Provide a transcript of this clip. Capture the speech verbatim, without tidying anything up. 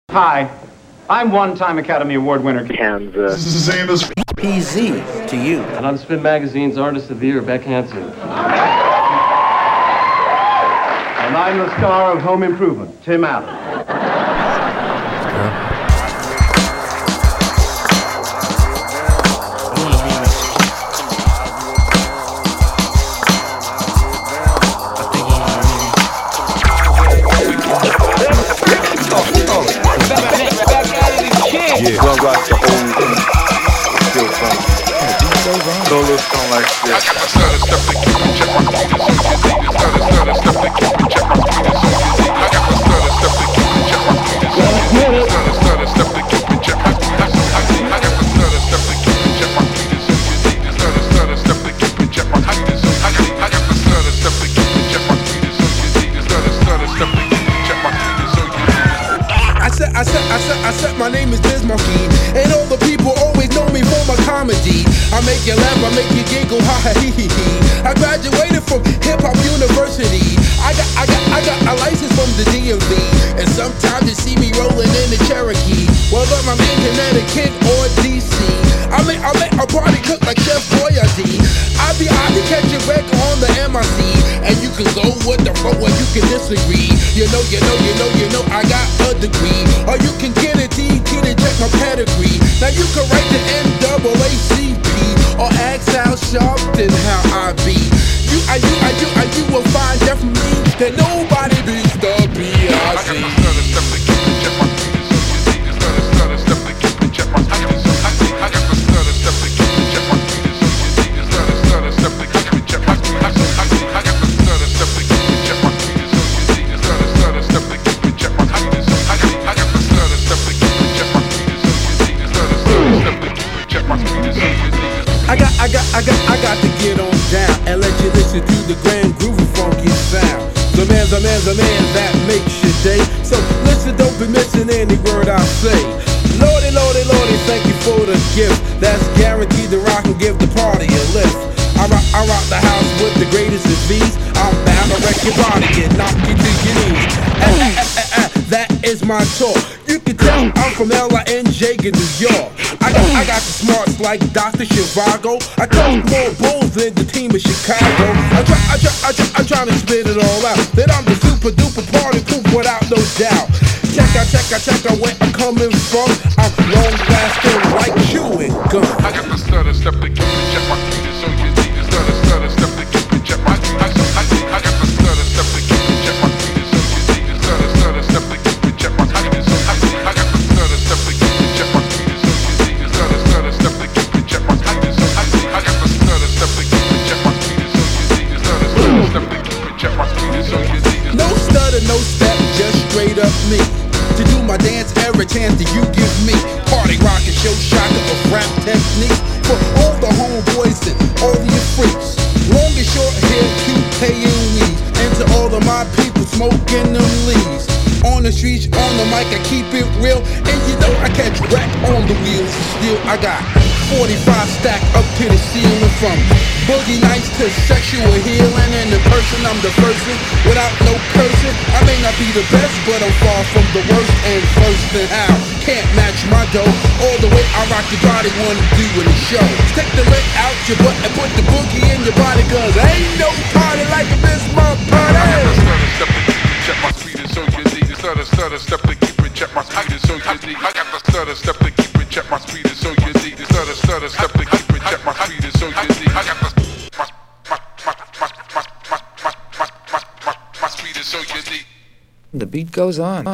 Hi, I'm one-time Academy Award winner Kansas. Same as P Z to you. And I'm Spin Magazine's Artist of the Year, Beck Hansen. And I'm the star of Home Improvement, Tim Allen. Yeah, gonna rock the old still fun. Go a little song like this. I got the stutter stuff to keep me check my feet so you see. The stutter stutter stuff to keep me check my feet so you see. I got the stutter stuff to keep me check my feet so you see. The stutter stutter stuff to keep me check my feet so you see. I got the stutter stuff to keep me check my feet so you see. The stutter stutter stuff to keep me check my feet so I got I got the stutter stuff to keep me check my feet so you see. The stutter stutter stuff to keep me check my feet so you see. I said, I said, I said, I said, my name is Biz Monkey, and all the people always know me for my comedy. I make you laugh, I make you giggle, ha ha hee hee hee. I graduated from Hip Hop University. I got, I got, I got a license from the D M V, and sometimes you see me rolling in the Cherokee. Whether I'm in Connecticut or D C, I make, I make a party cook like Chef Boyardee. I be, I be catching wreck on the M I C, and you can go with the flow or you can disagree. You know, you know, you know, you know, I got a degree. Or you can get a D T to check my pedigree. Now you can write the N double A C P or ask how sharp and how I be. You, I, you, I, you, I, you will find definitely that nobody beats the B I C. I got the stutter stuff to keep me check my feet so you see. The stutter stutter stuff to keep me check my feet so I see. I got the stutter stuff to keep me check my feet so you see. The stutter stutter stuff to keep me check my feet so I see. I got the stutter stuff to keep me check my feet so you see. The stutter stutter stuff to keep me check my feet so I got I got the stutter stuff to keep me check my feet so you see. The stutter stutter stuff to keep me check my feet so you see. I got, I got, I got, I got to get on down and let you listen to the grand groovy funky sound. The man's a man's a man that makes your day. So listen, don't be missing any word I say. Lordy, lordy, lordy, thank you for the gift. That's guaranteed to rock and give the party a lift. I rock, I rock the house with the greatest of these. I'm bound to wreck your body and knock you to your knees. Eh, eh, eh, eh, eh, that is my talk. You can tell I'm from L I N J in New York. I got, I got the smarts like Doctor Zhivago. I coach more bulls than the team of Chicago. I try, I try, I try, I try to spit it all out. That I'm the super duper party proof without no doubt. Check out, check out, check out where I'm coming from. I'm long lasting like chewing gum. I got the stutter step to keep me check my feet so you need the stutter stutter step to keep me check my feet. I, I, I got the stutter step to keep me check my feet so you need the stutter stutter step to keep me check my feet so I, I got the stutter step to keep me check my feet so you need the stutter stutter step to keep me check my feet so I, I got the stutter step to keep me check my feet so you need the stutter stutter step to keep me check my feet so you need the no stutter, no step, just straight up me. To do my dance every chance that you give me. Party rockin' show shocker of rap technique for all the homeboys and all the freaks. Long and short hair, two-paying weeds. And to all of my people smoking them leaves. On the streets, on the mic, I keep it real. And you know I catch wreck on the wheels. And still I got forty-five stacked up to the ceiling. From boogie nights to sexual healing. And in person, I'm the person without no cursing. I may not be the best, but I'm far from the worst. And first and how can't match my dough. All the way I rock your body, wanna do in the show. Take the lick out your butt and put the boogie in your body. Cause ain't no party like a Bismarck party. I got the stutter step to keep me check my speed so you need. The stutter stutter step to keep me check my speed so you need. I got the stutter step to keep me check my speed so you need. The stutter stutter step to keep me check my speed so you need. I got the my my my my my my my my my my speed so you need. The beat goes on.